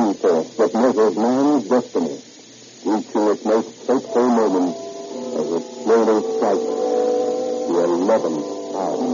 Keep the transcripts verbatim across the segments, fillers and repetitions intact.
supreme force that measures man's destiny, reaching its most fateful moment as it slowly strikes the eleventh hour.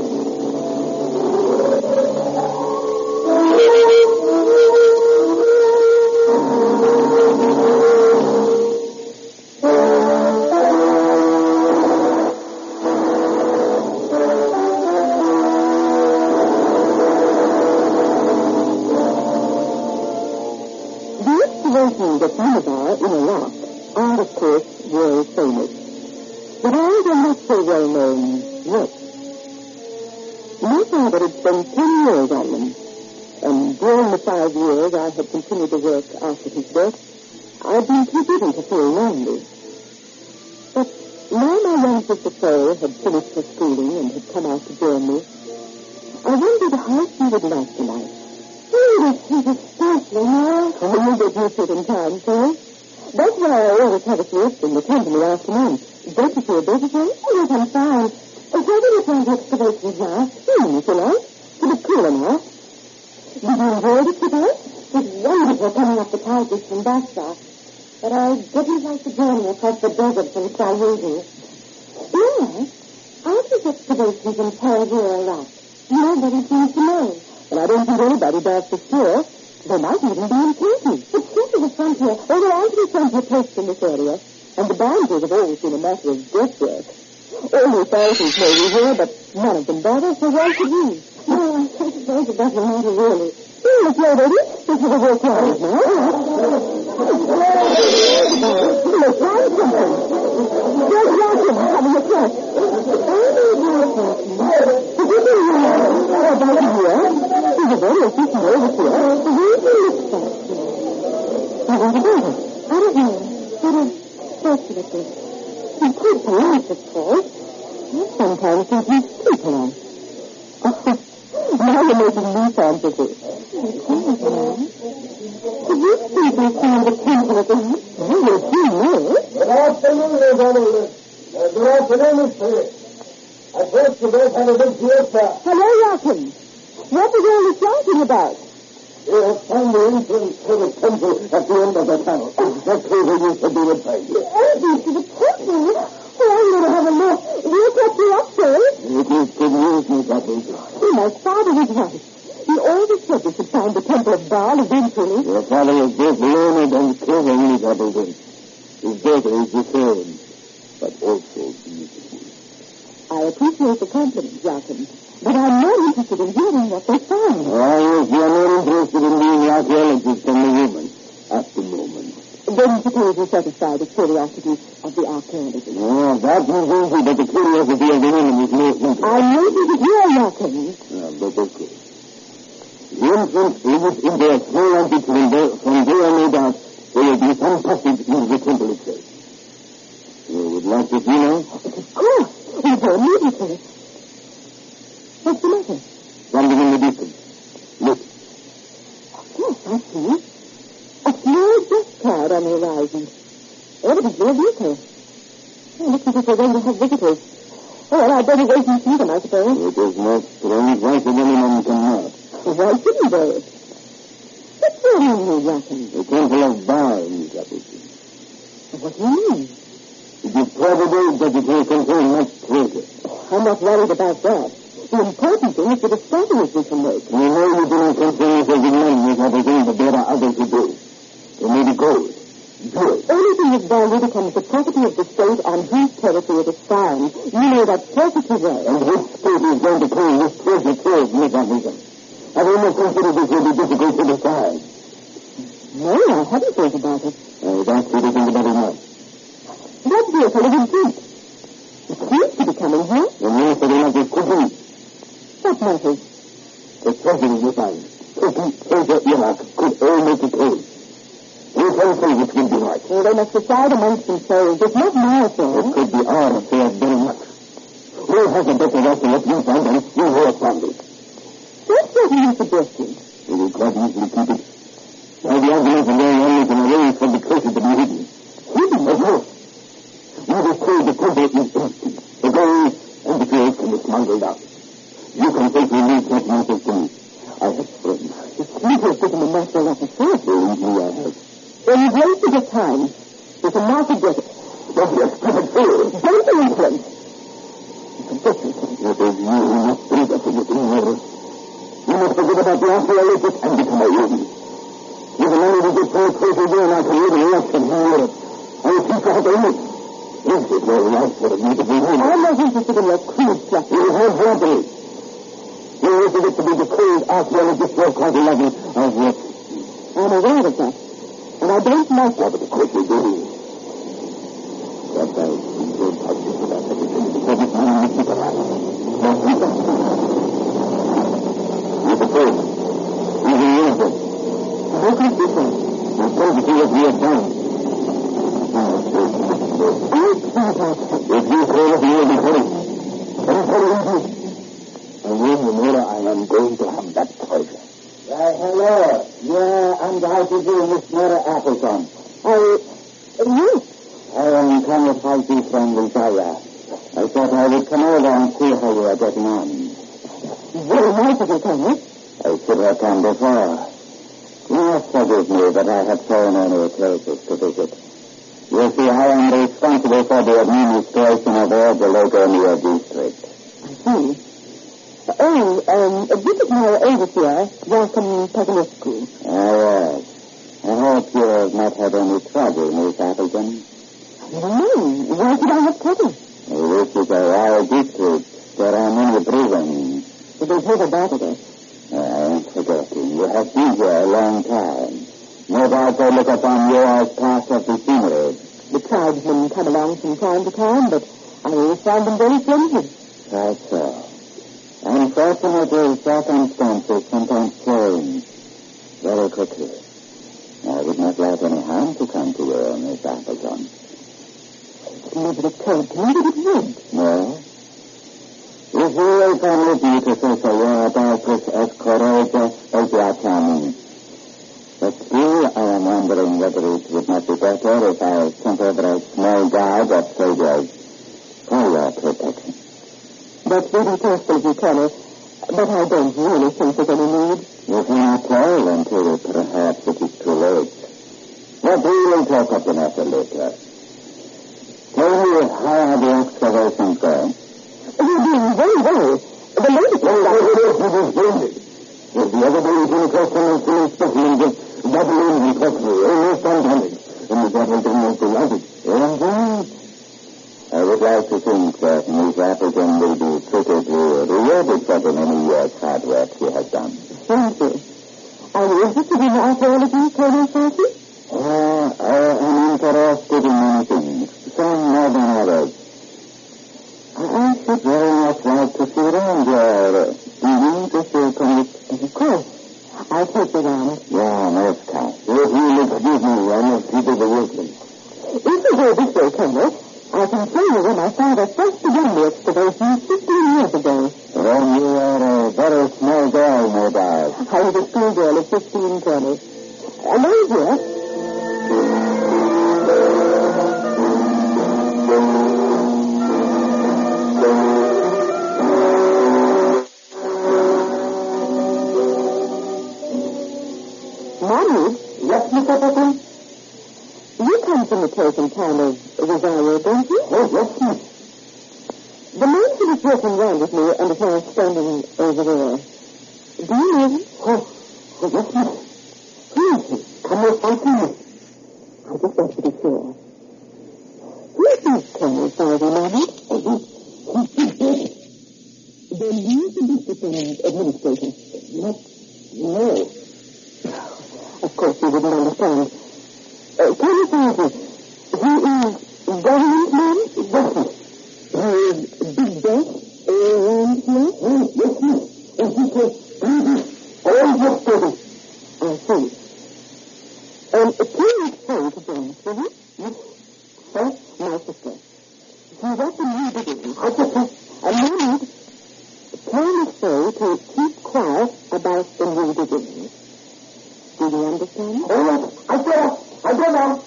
The Malabar in Iraq are, of course, world famous. But ours are not so well known yet. My father had spent ten years on them, and during the five years I had continued to work after his death, I'd been too busy to feel lonely. But now my young sister Pearl had finished her schooling and had come out to join me, I wondered how she would like the life. Oh, this is especially now. Oh, you get used to it in time, Pearl. That's why I always have a siesta in the tent in the afternoon. Don't you feel better, Pearl? Oh, yes, I'm fine. I'm taking the time to excavations now. Hmm, if you like. It's a bit cooler now. Did you enjoy the trip out? It was wonderful coming up the Tigris from Basra. But I didn't like the journey across the desert from Sayyidi. Yes, after excavations in Tangier, Iraq, nobody seems to know. And I don't think anybody does for sure. There might even be in Turkey. But since the frontier, well, there aren't any frontier posts in this area, and the boundaries have always been a matter of guesswork. All the authorities know we here, but none of them bother, so why should we? Oh, I suppose it doesn't matter, really. Oh, look, lady, this is a work hours now. Look, right something. There's Larkin having a test. Did you do that? About here? He's a very efficient over here. Where do you look for? I want to do it. I don't know. What a fortunate. He could polite, of course. Sometimes he can too polite. Now you're making me sound busy. Did you people find the temple at the house? Oh, yes, you know. Good afternoon, everybody. Good afternoon, Mister I thought you both had a big fiesta. Hello, Larkin. What was all the shouting about? We have found the entrance to the temple at the end of the tunnel. Exactly where you said we would find it. The entrance to the temple? Oh, I'm going to have a look. Will you catch me up, sir? It is good news, Miss Appleton. Oh, my father was right. He always said we should find the temple of Baal eventually. Your father is both learned and clever, Miss Appleton. His daughter is the same, but also beautiful. I appreciate the compliment, Larkin, but I'm more interested in hearing what they found. Oh, yes, you are more interested in being the archaeologist than the woman at the moment. Then suppose we satisfy the curiosity of the archaeologist. Oh, that is easy, but the curiosity of the woman is more interesting. I know this is your Larkin. Yeah, but okay. The entrance leads into a small antechamber. From there, no doubt, there will be some passage into the temple itself. You would like to see now? Of course. We'll go immediately. What's the matter? Something in the distance. Look. Yes, I see. A small dust cloud on the horizon. Evidently a vehicle. Oh, looks as if we're going to have visitors. Oh, well, I'd better wait and see them, I suppose. It is not strange. Why should anyone come out? Why shouldn't they? What's your name, Larkin? The temple of Baal, Miss Appleton. What do you mean? It is probable that it will contain much treasure. I'm not worried about that. The important thing is the discoveries we can make. You know you do not concern yourself with money, Miss Appleton, but there are others who do. They may be gold. Jewels. Anything of value becomes the property of the state on whose territory it is found. You know that perfectly well. And which state is going to claim this treasure trove, Miss Appleton? I've almost considered this will be difficult to decide. No, I haven't thought about it. I would ask you to think about it now. That vehicle is in deep. It seems to be coming here. The minister will not just could be. What matters? The treasure we find. Turkey, Persia, Iraq could all make it whole. We can say which will be right. Well, they must decide amongst themselves. It's not my affair. It could be our affair very much. Who has a better right to what we find than you who have found it? That's what you suggested. We will quite easily keep it. Now the arguments are going on, we can arrange for the treasure to be hidden. Hidden? Of course. We will say the temple is empty. The gold and the jewels can be smuggled out. You can safely leave that matter to me. I have friends. The sleeper is in the master office. course. Believe me, I have. When you've wasted your time, you can now forget it. Don't be a stupid fool. Don't be insolent. It is you who must do that forgetting murder. You must forget about the archaeologist and become a woman. You can only be good for a crazy girl I can live in less than Europe. I will teach you how to live. Is it your right for me to be woman? I'm not interested in your crude fluff. You have robbery. You wanted it to be the cold archaeologist for quite eleven of what? I'm aware of that. And I don't like it. Oh, but of course you do. That I enjoyed talking to that opportunity because it's money to keep alive. Now, keep up. You're the first. You're the innocent. How could you say? I'm going to see what we have done. I can't help it. If you call it, you will be punished. Come for it. And when you know I am going to have that pleasure. Why, hello. Yeah, I'm how to do, Miss Nora Appleton. I... Yes. I am Thomas Halsey from Visaya. I thought I would come over and see how you are getting on. Very nice of you, Thomas. I should have come before. You must forgive me that I have so many places to visit. You see, I am responsible for the administration of all the Lagonia district. I see. Oh, um, this is my overseer, Welcome Paganiscu. Ah, yes. I hope you have not had any trouble, Miss Appleton. No, why should I have trouble? This is a wild district. There are many brigands. They've heard about it. I am forgetting. You have been here a long time. No doubt they look upon you as part of the scenery. The tribesmen come along from time to time, but I always find them very friendly. That's so. Unfortunately, circumstances sometimes change very quickly. I would not like any harm to come to you, Miss Appleton. It never occurred to me that it would. No? If you will permit me to say so, you are doubtless as courageous as you are charming. But still, I am wondering whether it would not be better if I sent over a small guard of soldiers for your protection. That's very thoughtful of you, Colonel, but I don't really think there's any need. You cannot tell until perhaps it is too late. But we will talk of the matter later. Tell me, how are the excavations going? You're doing very well. The latest Well, I would have been splendid. If the other days in question and filling specimens of Babylon and pottery, almost undamaged, and the devil didn't want to like it. Indeed. I would like to think that Miss Appleton will be critically rewarded for the many years' hard work she has done. Thank you. Are you interested in archaeology, Colonel Farsi? Uh, I am interested in many things, some more than others. I should very much like to see around your... Do you want to see come? Of course. I'll take you around. Yeah, most kind. If you'll excuse me, I must see to the workmen. If you go this way, Colonel, I can tell you when my father first began the excavation fifteen years ago. Then you are a very small girl, no doubt. I was a schoolgirl of fifteen, Colonel. And I here... Mommy? Yes, Miss Appleton? You come from the present town of Rosario, don't you? Oh, yes, miss. The man who was walking round with me and is now standing over there. Do you know him? Oh, oh yes, miss. Who is he? Come with me. I just want to be sure. Who is Colonel Farsi, Mommy? Oh, he is dead. Then he is the district administrator. Not, no. Of course, you wouldn't understand. Uh, Colonel Farsi, he is government man? Yes, miss. He is big boss around here? Oh, yes, miss. And he says, all yesterday. I see. Um, please say to James, will you? Yes. First, my sister. She's up in New Diggings. I just said, And no need. Tell Miss Fay to keep quiet about the New Diggings. Do you understand? all right, I get up. I go now.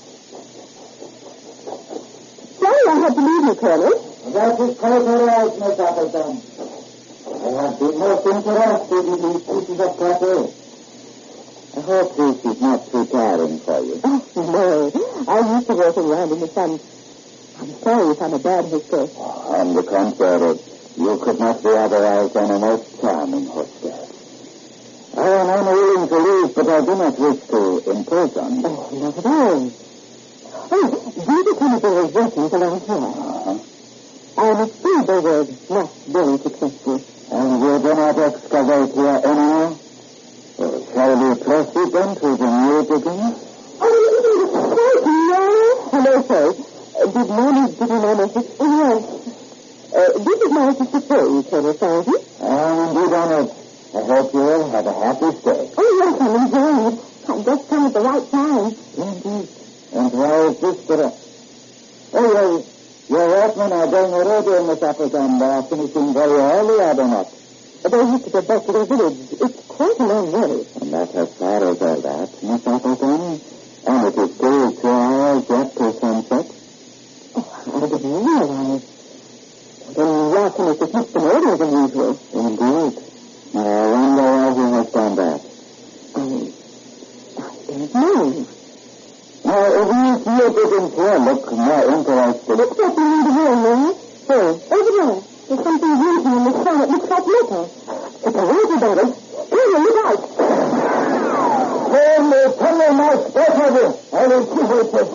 Sorry I had to leave you, Colonel. That is quite all right, Miss Appleton. I have been most interested in these pieces of property. I hope this is not too tiring for you. Oh, no. I'm used to walking around in the sun. I'm sorry if I'm a bad hostess. Oh, on the contrary, you could not be otherwise than a most charming hostess. I am unwilling to leave, but I do not wish to impose on you. Oh, not at all. Oh, these are some of the workings along here. Uh-huh. I'm afraid they were not very successful. And you do not excavate here anymore? Well, shall we proceed then to the new digging? Oh, hello, sir. Uh, did Mommy give you my message? Oh, yes. Uh, this is my sister Faye, Colonel Sargent. I'm indeed honored. I hope you will have a happy stay. Oh, yes, I'm enjoying it. I've just come at the right time. Indeed. And why is this for us? Oh, well, your workmen are doing a radio in the shop and they are finishing very early, are they not? They used to get back to their village. It's quite a long way. And that's as far as all that, Miss Appleton. And it is still two hours yet to sunset. Oh, I didn't realize. Then Larkin is to keep them earlier than usual. Indeed. I wonder why he has done that. I, I don't know. Now, if you see a bit in here, look more interested. Looks like you need a room, there. There, over there. There's something moving in the sun. It looks like metal. It's a razor battle. Here, look out. Turn the tunnel mouse back over. I will keep it.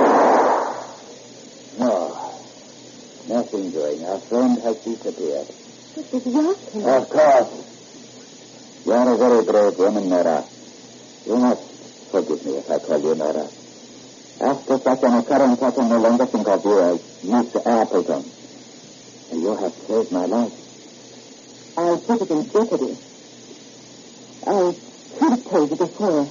No. Nothing doing. Our friend has disappeared. This is Larkin. Of course. You are a very brave woman, Nora. You must forgive me if I call you Nora. After such an occurrence, I can no longer think of you as Miss Appleton. And you have saved my life. I put it in jeopardy. I should have told you before.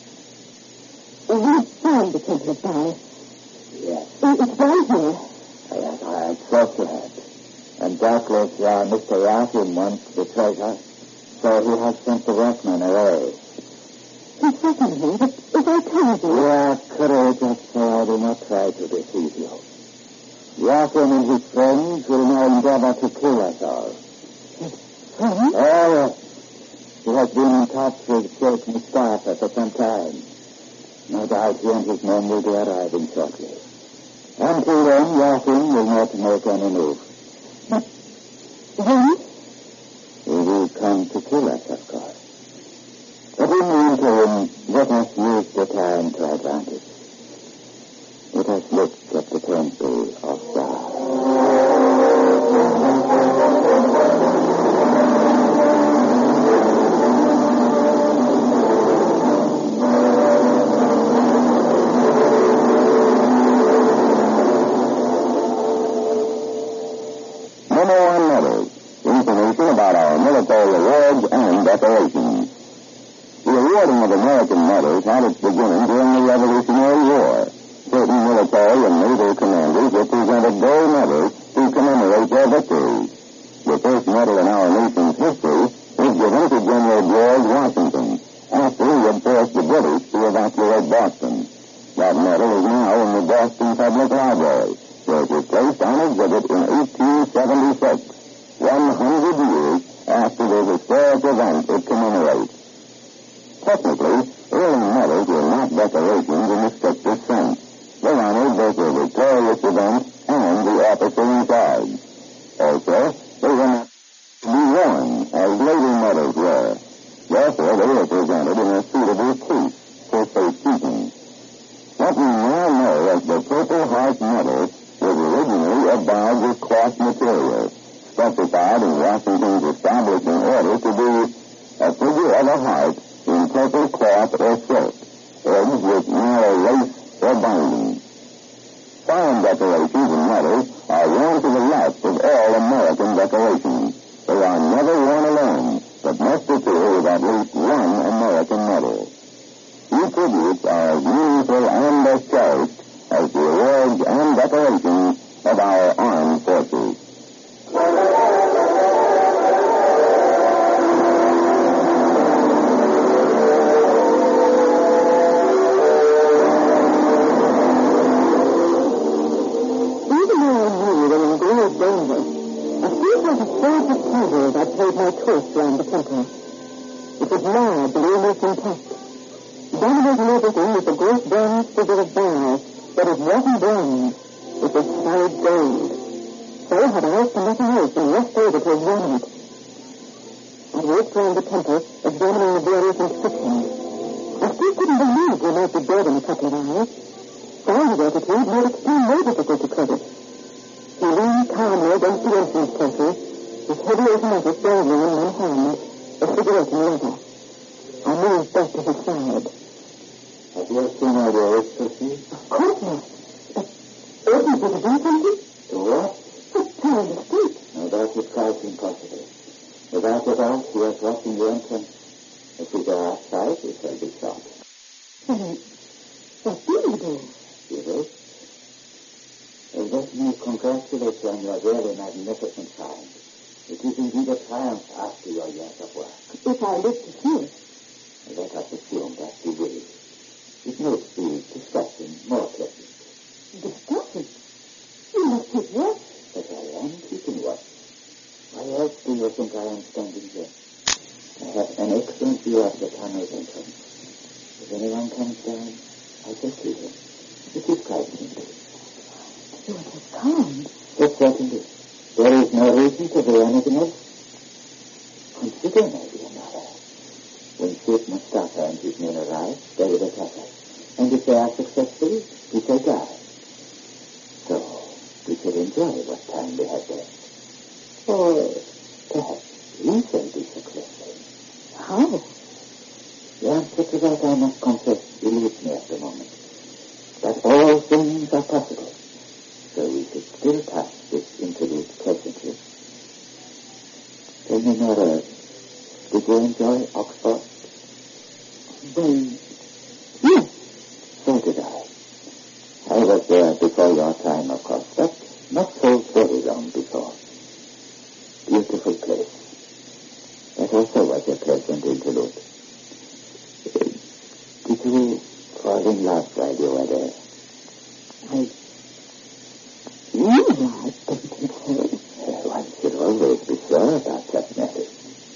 We found the Temple of Power. Yes. It's right here. Yes, I am so glad. And doubtless uh, Mister Larkin wants the treasure, so he has sent the workmen away. He threatened me, but if I told you... You are courageous, so I do not try to deceive you. Larkin and his friends will now endeavor to kill us all. Friends? Oh, yes. He has been in touch with Sheikh Mustafa for some time. No doubt he and his men will be arriving shortly. Until then, Larkin will not make any move. But then? He will come to kill us, of course. But in the interim, let us use the time to advantage. Let us look at the Temple of God. Decorations. The awarding of American medals had its beginning during the Revolutionary War. Certain military and naval commanders were presented gold medals to commemorate their victories. The first medal in our nation's history was given to General George Washington after he had forced the British to evacuate Boston. That medal is now in the Boston Public Library, where it was placed on exhibit in eighteen seventy-six, one hundred years after the historic event it commemorates. Technically, early medals were not decorations in the strictest sense. They honored both the victorious event and the officer in charge. Also, they were not to be worn as later medals were. Therefore, they were presented in a suitable case for safekeeping. What we now know as the Purple Heart Medal was originally a badge of cloth material, specified in Washington's establishing order to be a figure of a heart in purple cloth or silk, edged with narrow lace or binding. Fine decorations and medals are worn to the left of all American decorations. They are never worn alone, but must appear with at least one American medal. These tributes are as meaningful and as cherished as the awards and decorations of our armed forces. I played my twist round the temple. It was large and almost intact. everything was the great bronze figure of Baal, but it wasn't bronze. It was solid gold. So had I for nothing else and rushed over to examine it. I walked round the temple, examining the various inscriptions. I still couldn't believe we might be dead in a couple of hours. Found the attitude made it still more difficult to credit. He leaned calmly against the entrance portal, his heavy automatic dangling in one hand, a cigarette in the other. I moved back to his side. Have you seen how there is, Sophie? Of course not. But open to the do something? To what? To turn the street. No, that is quite impossible. Without a doubt, he was watching the entrance. If we go outside, we shall be shot. Then, what do you do? You will? Well, let me congratulate you on your really magnificent find. It is indeed a triumph after your years of work. If I live to see it. Let us assume that you will. It makes the discussion more pleasant. Discussion? You must keep watch. But I am keeping watch. Why else do you think I am standing here? I have an excellent view of the tunnel's entrance. If anyone comes down, I shall see him. It is quite simple. You are so calm. Yes, certainly. There is no reason to do anything else. Consider, my dear mother. When Sheikh Mustafa and his men arrive, they will attack us. And if they are successful, we shall die. So, we shall enjoy what time we have left. Or perhaps we shall be successful. How? The answer to that, I must confess, eludes me at the moment. But all things are possible. So we should still pass this interlude pleasantly. Tell me, Nora, did you enjoy Oxford? Well, yes. So did I. I was there before your time, of course, but not so very long before. Beautiful place. That also was a pleasant interlude. Uh, did you fall in love while you were there? I... You I don't think so. Uh, one should always be sure about such matters.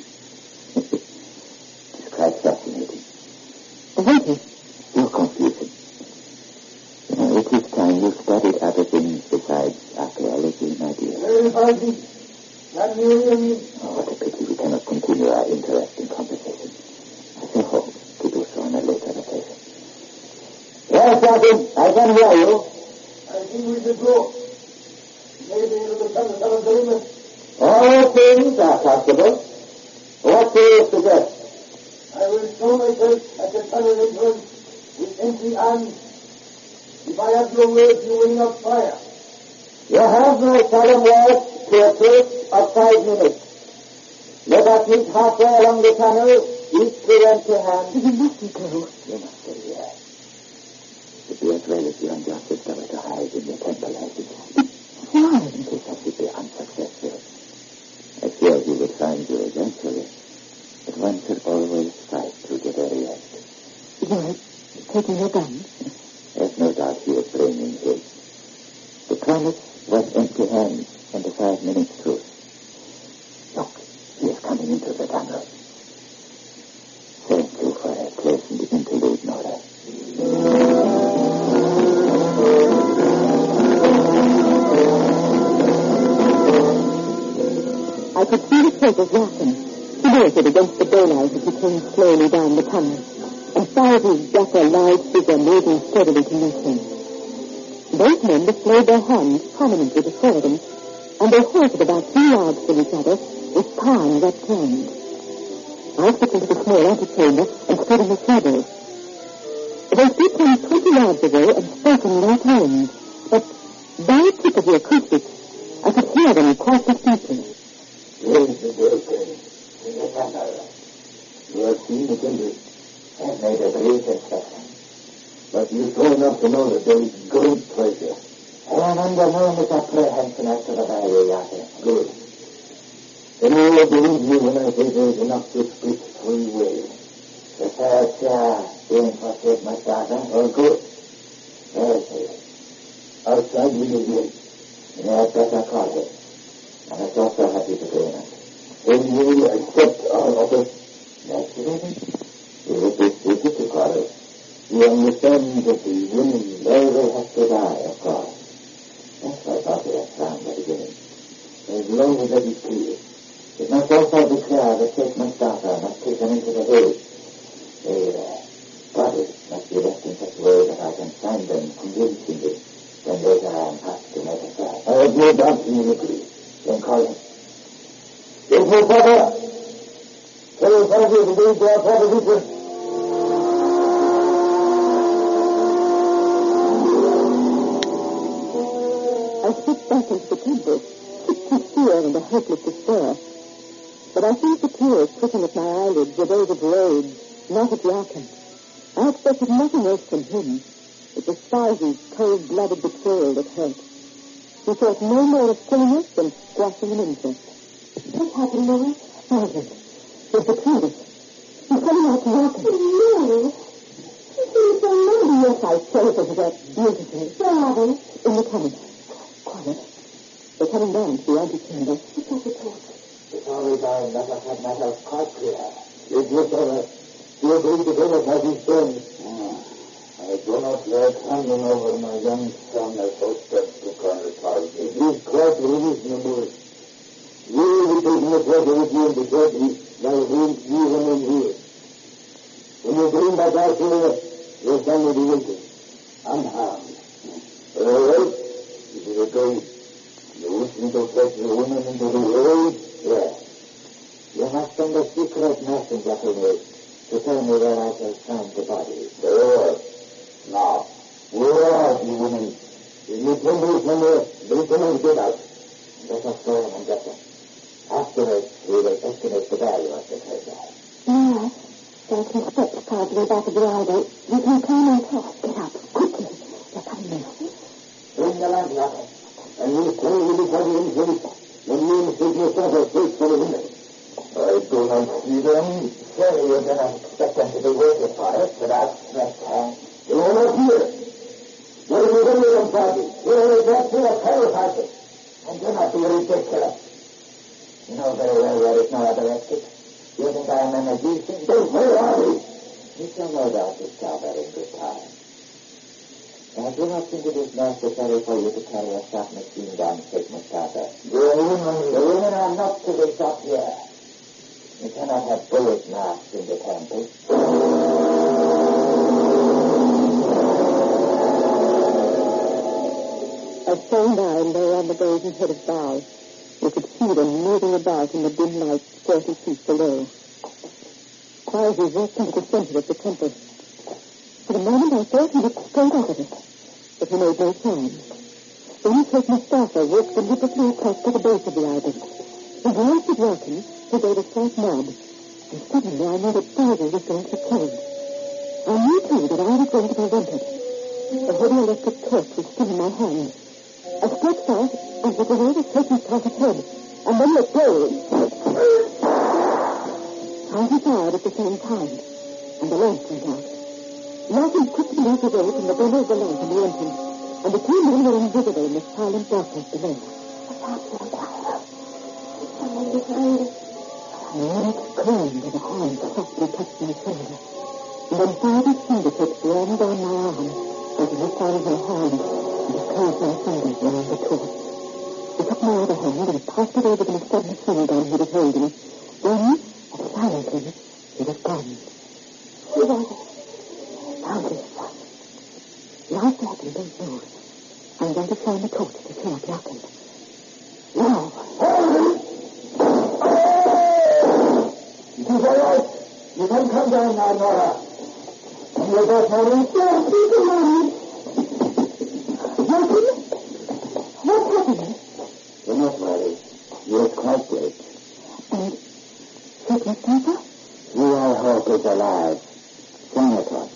It's quite fascinating. Thank you. You're confusing. You know, it is time you studied other things besides archaeology, my dear. Very fine. Not really. Oh, what a pity we cannot continue our interesting conversation. I shall hope to do so on a later occasion. Yes, Captain, I can hear you. I think we should go. Maybe it'll become a seventh element. All things are possible. What do you suggest? I will show myself at the tunnel entrance with empty hands. If I have your word, you will not fire. You have my solemn word to a truce of five minutes. Let us meet halfway along the tunnel, each with empty hands. You mustn't go. You must stay here. It would be as well if you and your sister were to hide in the temple as it is. Why? In case I should be unsuccessful. I fear he would find you eventually. But one should always fight to the very end. You're taking your gun? There's no doubt he was bringing his. The promise was empty hands and the five minutes truce. Look, he is coming into the tunnel. Thank you for a pleasant interlude, Nora. I could see the traitors laughing. He waited against the daylight as he came slowly down the tunnel, and found his dapper, lithe figure moving steadily to meet him. Both men displayed their hands prominently before them, and they halted about two yards from each other with palms upturned. I stepped into the small antechamber and stood in the shadow. They stood some twenty yards away and spoke in low tones, but by a tip of the acoustics, I could hear them quite distinctly. Here's the broken in the tunnel. You have seen the timber and made a great exception. But you saw enough to know that there is great pleasure. I am under no misapprehension as to the value, Yahweh. Good. Then you will believe me when I say there is enough to speak three ways. The third chair being for Sheikh Mustafa. Oh, good. Where is he? Outside with the gate. You had better call it. I was also happy to do that. Then you will accept our offer. Naturally. We will be easy to call it. You understand that the women, they will have to die, of course. That's what I thought you had found at the beginning. As long as that is clear. It must also be clear that Sheikh Mustafa must take them into the village. Their bodies must be left in such a way that I can find them convincingly. Then later I am asked to make a trial. I have no doubt you will agree. Then call him. Sheikh Mustafa! Tell your father to bring to our proposition. I slipped back into the temple, sick with fear and a hopeless despair. But I think the tears trickling at my eyelids were those of rage, not of Yakin. I expected nothing else from him. It was Spivey's cold-blooded betrayal that hurt. He thought no more of killing us than squashing an insect. What happened, Mary? Sergeant. He's betrayed us. He's coming out to Yakin. No. He seems so lonely. Yes, I chose it that beautifully. Where are they? In the tunnel. Quiet. They're coming down to the antechamber. What's that report? It's always I let us have matters quite clear. It looks over. You agree to bring us as his son. I do not like handing over my young son as hostess to Colonel Park. It is quite reasonable. You will be taking a pleasure with you in the surgery while we remain here. When you bring back our career, your son will be waiting, unharmed. All right? It is okay. You wish me to fetch the woman into the road? Yes. You must send a secret messenger to me to tell me where I shall find the body. Sure. Now, where are you, woman? If you bring me somewhere, bring them and get out. Let us go and get them. Afterwards, we will estimate the value of the treasure. No. There's some steps carved in the back of the idol. You can climb on top. Get up. Quickly. They're coming now. Bring the lamp, Yakin. And we'll tell you the body in place. When you and Sheikh Mustafa search for the women. I do not see them. Surely you do not expect them to be waiting for us without that time. They are not here. What have you done with them, Father? You only brought to a terror party. And do not be ridiculous. You know very well there is no other exit. You think I am an magician? Then where are we? We shall no doubt discover in good time. And I do not think it is necessary for you to carry a shot machine gun to Sheikh Mustafa. The women, the women are not to be shot here. You cannot have bullet marks in the temple. As Stone Nine lay on the golden head of Baal, we could see them moving about in the dim light thirty feet below. Spivey walked into the center of the temple. For a moment I thought he would straight out of it, but he made no sign. Then Sheikh Mustafa walked deliberately across to the base of the idol. He glanced at Yakin, who gave a slight nod, and suddenly I knew that Spivey was going to be killed. I knew, too, that I was going to be wanted. The heavy electric torch was still in my hand. I stretched out and was away to Sheikh Mustafa's head, and then let go. Spivey fired at the same time, and the lamp went out. Yakin quickly moved away from the bundle of the lamp in the entrance, and the two men were invisible in the silent darkness below. Someone behind us. I heard it scream as a hand softly touched my shoulder, and then Spivey's fingertips ran down my arm until he found my hand and closed my fingers around the torch. He took my other hand and passed it over the machine gun he was holding. Then, silently, he was gone. Who was it? Found his son. Lie back and don't move. I'm going to shine the torch to show up Yakin. Now. It is all right. You can come down now, Nora. And you're both Maureen? Yes, you can, Maureen. Yakin? What's happening? You're not worried. You're quite great. And Sheikh Mustafa? You, I hope, is alive. Shine the torch.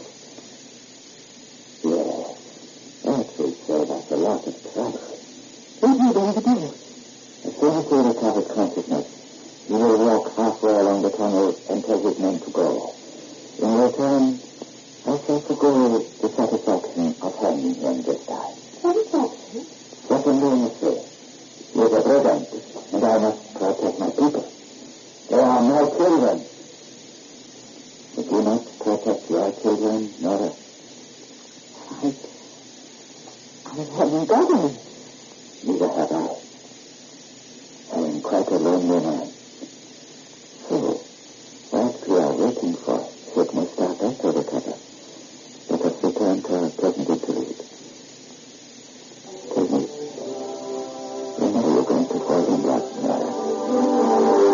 Yes. That will save us a lot of trouble. What are you going to do? As soon as he recovers consciousness, he will walk halfway along the tunnel and tell his men to go. In return, I shall forgo the satisfaction of hanging him this time. Satisfaction? Secondly, monsieur, you're the brigand, and I must protect my people. They are my children. Would you not protect your children, Nora? I haven't got any. Neither have I. I am quite a lonely man. So, whilst we are waiting for Sid Mustafa to recover, let us return to our present interlude. Tell me, when are you going to fall in love, Nora?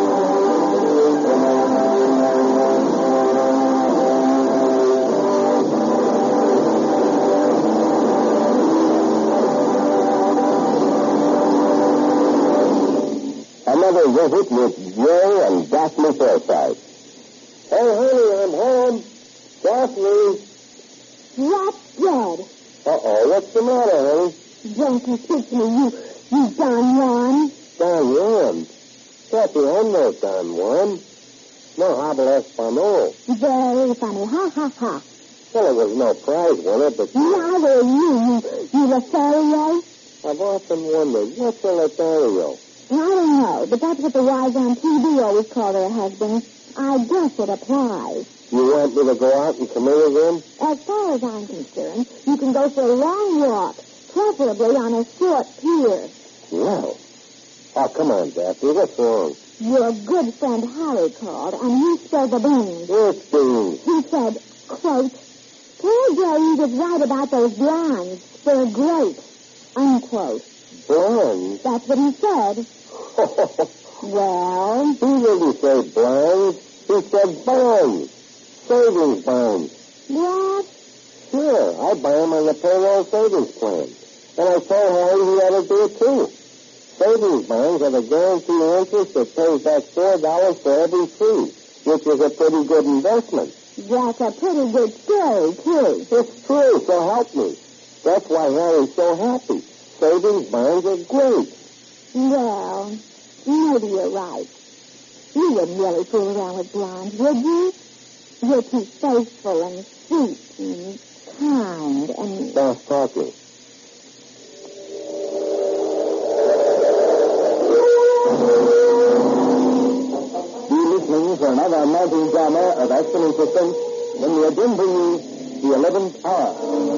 Another visit with Joe and Daphne Forsythe. Hey, honey, I'm home. Daphne. What's dead? Uh-oh, what's the matter, honey? Don't you speak to me, you, you Don Juan. Don Juan? Daphne, I'm no Don Juan. No habla español. Very funny. Ha, ha, ha. Well, it was no prize winner, but... Neither you, you, you Lothario. I've often wondered, what's a Lothario? I don't know, but that's what the wives on T V always call their husbands. I guess it applies. You want me to go out and commit again? As far as I'm concerned, you can go for a long walk, preferably on a short pier. Well. Oh, come on, Daphne, what's wrong? Your good friend Harry called, and he spilled the beans. What's beans? He said, quote, poor Jerry was right about those blondes. They're great, unquote. Blondes? That's what he said. Well? He didn't say blondes. He said bonds. Savings bonds. What? Sure, I buy them on the payroll savings plan. And I told Harry he ought to do it too. Savings bonds have a guaranteed interest that pays back four dollars for every three, which is a pretty good investment. That's a pretty good story, too. It's true, so help me. That's why Harry's so happy. Savings bonds are great. Well, maybe you're right. You wouldn't really fool around with blondes, would you? You're too faithful and sweet and kind and... Stop talking. Be listening for another mounting drama of action and suspense when we again bring you The Eleventh Hour.